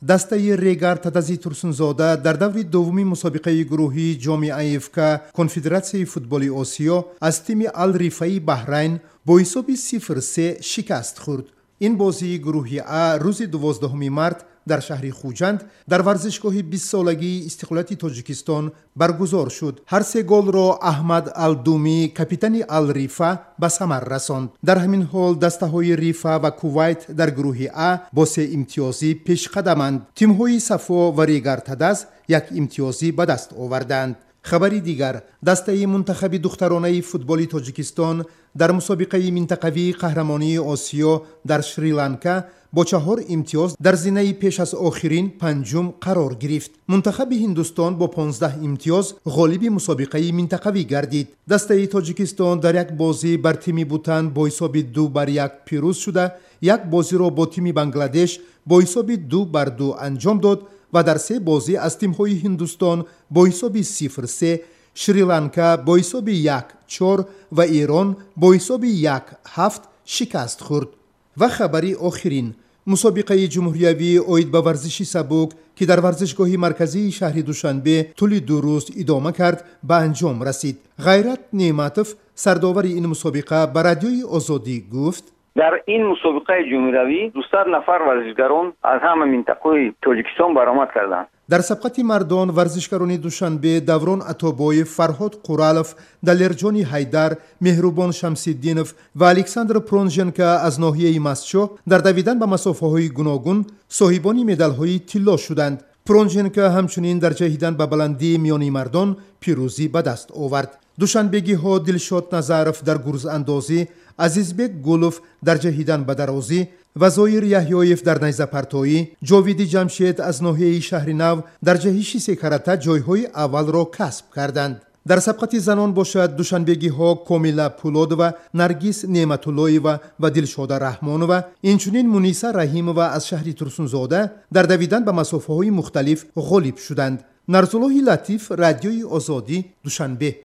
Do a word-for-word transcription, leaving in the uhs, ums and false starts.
дастаи Регар Татази Турсунзода дар даври дуввуми мусобиқаи гурӯҳии ҷомеаи ФК Конфедератсияи футболи Осиё аз тими Ал-Рифаи Баҳрайн бо ҳисоби сифр се шикаст хӯрд. ин бозии гурӯҳи А рӯзи дувоздаҳуми март дар шаҳри Хуҷанд дар варзишгоҳи бистсолагии Истиқлолияти Тоҷикистон баргузор шуд. ҳар се голро Аҳмад Алдуми, капитани Ал-Рифа, ба самар расонд. дар ҳамин ҳол дастаҳои Рифа ва Кувайт дар гурӯҳи А бо се имтиёзӣ пешқадаманд. тимҳои Сафо ва Регар Татаз як имтиёзӣ ба даст оварданд. хабари дигар, дастаи мунтахаби духтаронаи футболи Тоҷикистон дар мусобиқаи минтақавии қаҳрамонии Осиё дар Шри-Ланка бо чаҳор имтиёз дар зинаи пеш аз охирин панҷум қарор гирифт. Мунтахаби Ҳиндустон бо понздаҳ имтиёз ғолиби мусобиқаи минтақавӣ гардид. Дастаи Тоҷикистон дар як бозӣ бар тими Бутан бо ҳисоби ду бар як пирӯз шуда, як бозиро бо тими Бангладеш бо ҳисоби ду бар ду анҷом дод ва дар се бозӣ аз тимҳои Ҳиндустон бо ҳисоби сифр се, Шри-Ланка бо ҳисоби як чор ва Эрон бо ҳисоби як ҳафт шикаст хӯрд. ва хабари охирин, мусобиқаи ҷумҳуриявӣ оид ба варзиши сабук ки дар варзишгоҳи марказии шаҳри Душанбе тӯли ду рӯз идома кард, ба анҷом расид. Ғайрат Неъматов, сардовари ин мусобиқа, ба радиои Озодӣ гуфт: дар ин мусобиқаи ҷумҳуриявӣ дусад нафар варзишгарон аз ҳама минтақаи Тоҷикистон баромад карданд. дар сабқати мардон варзишгарони Душанбе Даврон Атобоев, Фарҳод Қуралов, Далерҷони Ҳайдар, Меҳрубон Шамсиддинов ва Александр Пронженко аз ноҳияи Мастчо дар давидан ба масофаҳои гуногун соҳибони медалҳои тилло шуданд. Пронженко ҳамчунин дар ҷаҳидан ба баландии миёни мардон пирӯзӣ ба даст овард. душанбегиҳо Дилшод Назаров дар гурзандозӣ, Азизбек Гулов дар ҷаҳидан ба дарозӣ ва Зоир Яҳьёев дар найзапартоӣ, Ҷовиди Ҷамшед аз ноҳияи Шаҳри Нав дар ҷаҳиши секарата ҷойҳои аввалро касб карданд. дар сабқати занон бошад, душанбегиҳо Комила Пулодова, Наргиз Неъматуллоева ва Дилшода Раҳмонова, инчунин Муниса Раҳимова аз шаҳри Турсунзода дар давидан ба масофаҳои мухталиф ғолиб шуданд. Нарзуллоҳи Латиф, радиои Озодӣ, Душанбе.